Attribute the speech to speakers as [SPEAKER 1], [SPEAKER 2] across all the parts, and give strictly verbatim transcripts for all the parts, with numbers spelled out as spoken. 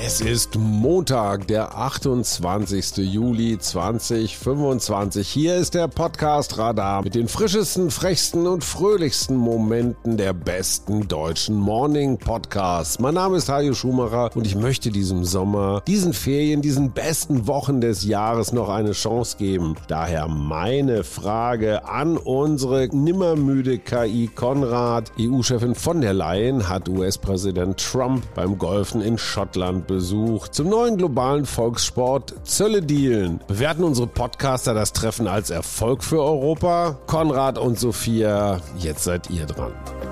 [SPEAKER 1] Es ist Montag, der achtundzwanzigster Juli zweitausendfünfundzwanzig. Hier ist der Podcast Radar mit den frischesten, frechsten und fröhlichsten Momenten der besten deutschen Morning-Podcasts. Mein Name ist Hajo Schumacher und ich möchte diesem Sommer, diesen Ferien, diesen besten Wochen des Jahres noch eine Chance geben. Daher meine Frage an unsere nimmermüde K I Konrad. E U-Chefin von der Leyen hat U S-Präsident Trump beim Golfen in Schottland besucht. Zum neuen globalen Volkssport Zölle dealen. Bewerten unsere Podcaster das Treffen als Erfolg für Europa? Konrad und Sophia, jetzt seid ihr dran.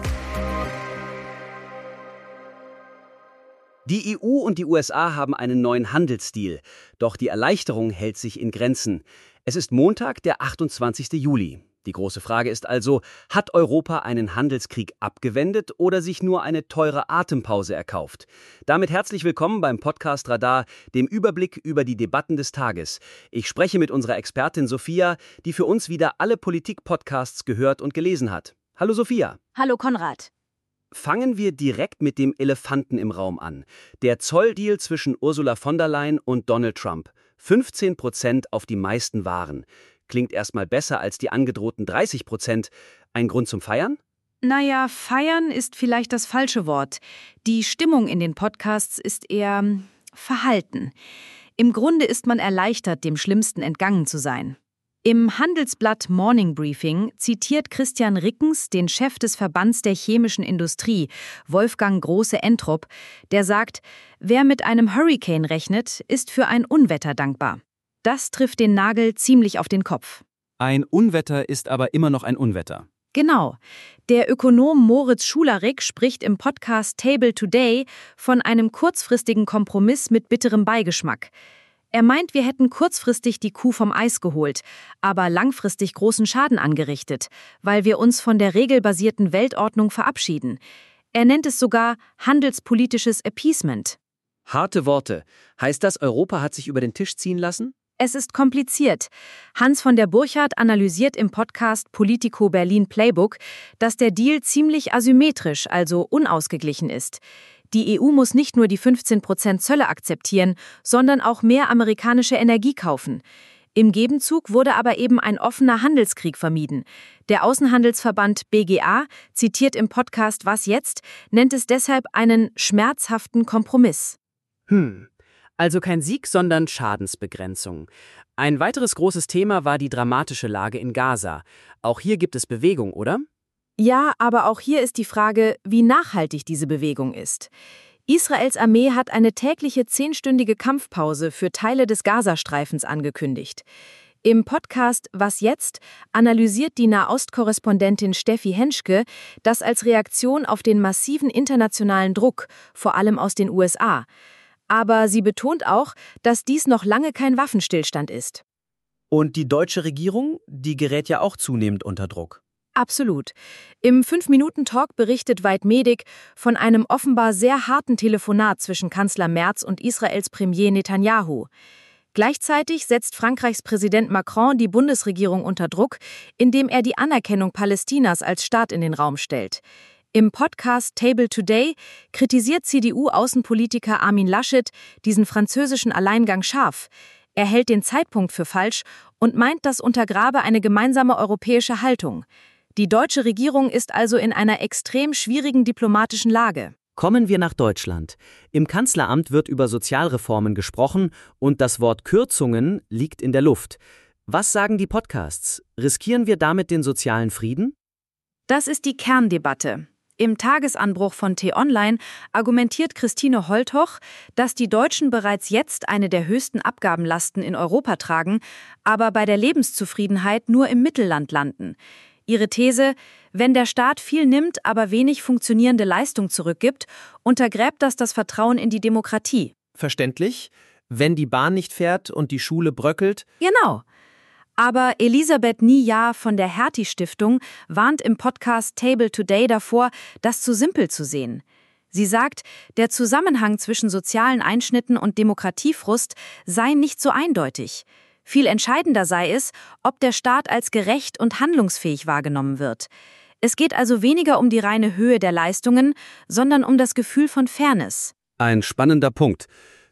[SPEAKER 2] Die E U und die U S A haben einen neuen Handelsdeal. Doch die Erleichterung hält sich in Grenzen. Es ist Montag, der achtundzwanzigster Juli. Die große Frage ist also, hat Europa einen Handelskrieg abgewendet oder sich nur eine teure Atempause erkauft? Damit herzlich willkommen beim Podcast Radar, dem Überblick über die Debatten des Tages. Ich spreche mit unserer Expertin Sophia, die für uns wieder alle Politik-Podcasts gehört und gelesen hat. Hallo Sophia.
[SPEAKER 3] Hallo Konrad.
[SPEAKER 2] Fangen wir direkt mit dem Elefanten im Raum an. Der Zolldeal zwischen Ursula von der Leyen und Donald Trump. fünfzehn Prozent auf die meisten Waren. Klingt erstmal besser als die angedrohten dreißig Prozent. Ein Grund zum Feiern?
[SPEAKER 3] Naja, feiern ist vielleicht das falsche Wort. Die Stimmung in den Podcasts ist eher verhalten. Im Grunde ist man erleichtert, dem Schlimmsten entgangen zu sein. Im Handelsblatt Morning Briefing zitiert Christian Rickens den Chef des Verbands der chemischen Industrie, Wolfgang Große-Entrup, der sagt, wer mit einem Hurricane rechnet, ist für ein Unwetter dankbar. Das trifft den Nagel ziemlich auf den Kopf.
[SPEAKER 4] Ein Unwetter ist aber immer noch ein Unwetter.
[SPEAKER 3] Genau. Der Ökonom Moritz Schularik spricht im Podcast Table Today von einem kurzfristigen Kompromiss mit bitterem Beigeschmack. Er meint, wir hätten kurzfristig die Kuh vom Eis geholt, aber langfristig großen Schaden angerichtet, weil wir uns von der regelbasierten Weltordnung verabschieden. Er nennt es sogar handelspolitisches Appeasement.
[SPEAKER 2] Harte Worte. Heißt das, Europa hat sich über den Tisch ziehen lassen?
[SPEAKER 3] Es ist kompliziert. Hans von der Burchardt analysiert im Podcast Politico Berlin Playbook, dass der Deal ziemlich asymmetrisch, also unausgeglichen ist. Die E U muss nicht nur die fünfzehn Prozent Zölle akzeptieren, sondern auch mehr amerikanische Energie kaufen. Im Gegenzug wurde aber eben ein offener Handelskrieg vermieden. Der Außenhandelsverband B G A zitiert im Podcast Was jetzt, nennt es deshalb einen schmerzhaften Kompromiss.
[SPEAKER 5] Hm. Also kein Sieg, sondern Schadensbegrenzung. Ein weiteres großes Thema war die dramatische Lage in Gaza. Auch hier gibt es Bewegung, oder?
[SPEAKER 3] Ja, aber auch hier ist die Frage, wie nachhaltig diese Bewegung ist. Israels Armee hat eine tägliche zehnstündige Kampfpause für Teile des Gazastreifens angekündigt. Im Podcast Was jetzt analysiert die Nahost-Korrespondentin Steffi Henschke das als Reaktion auf den massiven internationalen Druck, vor allem aus den U S A. Aber sie betont auch, dass dies noch lange kein Waffenstillstand ist.
[SPEAKER 4] Und die deutsche Regierung, die gerät ja auch zunehmend unter Druck.
[SPEAKER 3] Absolut. Im fünf-Minuten-Talk berichtet Veit Medig von einem offenbar sehr harten Telefonat zwischen Kanzler Merz und Israels Premier Netanyahu. Gleichzeitig setzt Frankreichs Präsident Macron die Bundesregierung unter Druck, indem er die Anerkennung Palästinas als Staat in den Raum stellt. Im Podcast Table Today kritisiert C D U-Außenpolitiker Armin Laschet diesen französischen Alleingang scharf. Er hält den Zeitpunkt für falsch und meint, das untergrabe eine gemeinsame europäische Haltung. Die deutsche Regierung ist also in einer extrem schwierigen diplomatischen Lage.
[SPEAKER 5] Kommen wir nach Deutschland. Im Kanzleramt wird über Sozialreformen gesprochen und das Wort Kürzungen liegt in der Luft. Was sagen die Podcasts? Riskieren wir damit den sozialen Frieden?
[SPEAKER 3] Das ist die Kerndebatte. Im Tagesanbruch von T-Online argumentiert Christine Holthoch, dass die Deutschen bereits jetzt eine der höchsten Abgabenlasten in Europa tragen, aber bei der Lebenszufriedenheit nur im Mittelland landen. Ihre These, wenn der Staat viel nimmt, aber wenig funktionierende Leistung zurückgibt, untergräbt das das Vertrauen in die Demokratie.
[SPEAKER 4] Verständlich? Wenn die Bahn nicht fährt und die Schule bröckelt?
[SPEAKER 3] Genau. Aber Elisabeth Nia von der Hertie-Stiftung warnt im Podcast Table Today davor, das zu simpel zu sehen. Sie sagt, der Zusammenhang zwischen sozialen Einschnitten und Demokratiefrust sei nicht so eindeutig. Viel entscheidender sei es, ob der Staat als gerecht und handlungsfähig wahrgenommen wird. Es geht also weniger um die reine Höhe der Leistungen, sondern um das Gefühl von Fairness.
[SPEAKER 4] Ein spannender Punkt.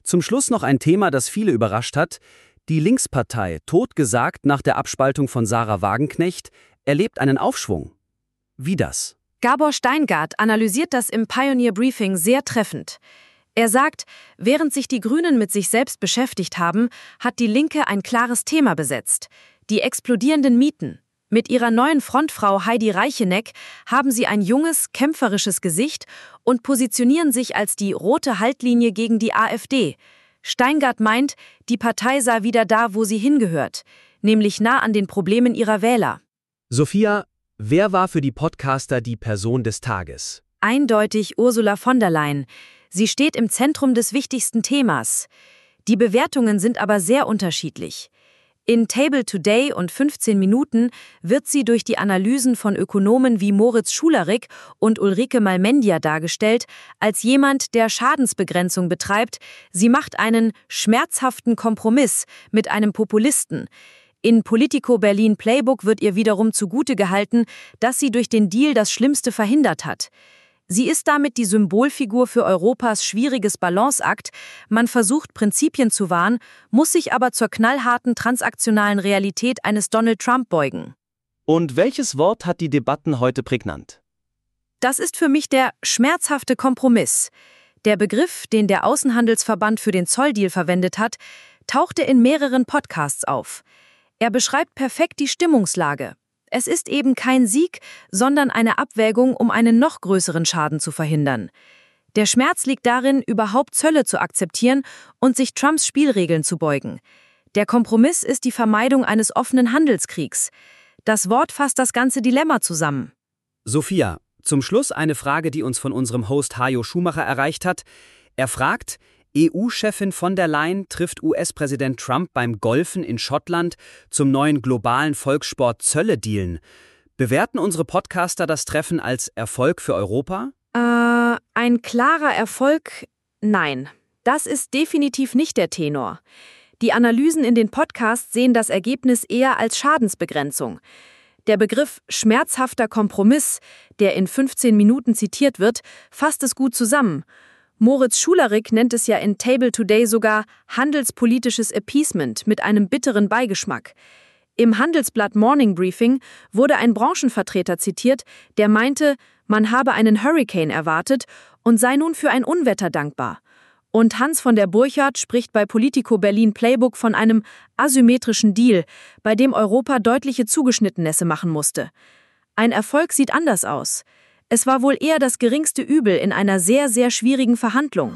[SPEAKER 2] Zum Schluss noch ein Thema, das viele überrascht hat. Die Linkspartei, totgesagt nach der Abspaltung von Sarah Wagenknecht, erlebt einen Aufschwung. Wie das?
[SPEAKER 3] Gabor Steingart analysiert das im Pioneer Briefing sehr treffend. Er sagt, während sich die Grünen mit sich selbst beschäftigt haben, hat die Linke ein klares Thema besetzt: die explodierenden Mieten. Mit ihrer neuen Frontfrau Heidi Reicheneck haben sie ein junges, kämpferisches Gesicht und positionieren sich als die rote Haltlinie gegen die AfD. Steingart meint, die Partei sei wieder da, wo sie hingehört, nämlich nah an den Problemen ihrer Wähler.
[SPEAKER 2] Sophia, wer war für die Podcaster die Person des Tages?
[SPEAKER 3] Eindeutig Ursula von der Leyen. Sie steht im Zentrum des wichtigsten Themas. Die Bewertungen sind aber sehr unterschiedlich. In Table Today und fünfzehn Minuten wird sie durch die Analysen von Ökonomen wie Moritz Schularik und Ulrike Malmendia dargestellt als jemand, der Schadensbegrenzung betreibt. Sie macht einen schmerzhaften Kompromiss mit einem Populisten. In Politico Berlin Playbook wird ihr wiederum zugute gehalten, dass sie durch den Deal das Schlimmste verhindert hat. Sie ist damit die Symbolfigur für Europas schwieriges Balanceakt. Man versucht, Prinzipien zu wahren, muss sich aber zur knallharten transaktionalen Realität eines Donald Trump beugen.
[SPEAKER 5] Und welches Wort hat die Debatten heute prägnant?
[SPEAKER 3] Das ist für mich der schmerzhafte Kompromiss. Der Begriff, den der Außenhandelsverband für den Zolldeal verwendet hat, tauchte in mehreren Podcasts auf. Er beschreibt perfekt die Stimmungslage. Es ist eben kein Sieg, sondern eine Abwägung, um einen noch größeren Schaden zu verhindern. Der Schmerz liegt darin, überhaupt Zölle zu akzeptieren und sich Trumps Spielregeln zu beugen. Der Kompromiss ist die Vermeidung eines offenen Handelskriegs. Das Wort fasst das ganze Dilemma zusammen.
[SPEAKER 2] Sophia, zum Schluss eine Frage, die uns von unserem Host Hajo Schumacher erreicht hat. Er fragt: E U-Chefin von der Leyen trifft U S-Präsident Trump beim Golfen in Schottland zum neuen globalen Volkssport Zölle dealen. Bewerten unsere Podcaster das Treffen als Erfolg für Europa?
[SPEAKER 3] Äh, ein klarer Erfolg? Nein. Das ist definitiv nicht der Tenor. Die Analysen in den Podcasts sehen das Ergebnis eher als Schadensbegrenzung. Der Begriff schmerzhafter Kompromiss, der in fünfzehn Minuten zitiert wird, fasst es gut zusammen. Moritz Schularik nennt es ja in Table Today sogar handelspolitisches Appeasement mit einem bitteren Beigeschmack. Im Handelsblatt Morning Briefing wurde ein Branchenvertreter zitiert, der meinte, man habe einen Hurricane erwartet und sei nun für ein Unwetter dankbar. Und Hans von der Burchardt spricht bei Politico Berlin Playbook von einem asymmetrischen Deal, bei dem Europa deutliche Zugeschnittennisse machen musste. Ein Erfolg sieht anders aus. Es war wohl eher das geringste Übel in einer sehr, sehr schwierigen Verhandlung.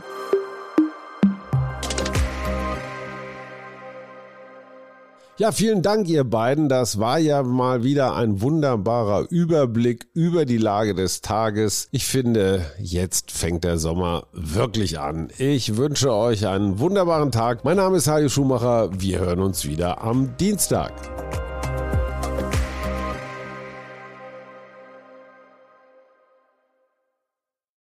[SPEAKER 1] Ja, vielen Dank, ihr beiden. Das war ja mal wieder ein wunderbarer Überblick über die Lage des Tages. Ich finde, jetzt fängt der Sommer wirklich an. Ich wünsche euch einen wunderbaren Tag. Mein Name ist Hajo Schumacher. Wir hören uns wieder am Dienstag.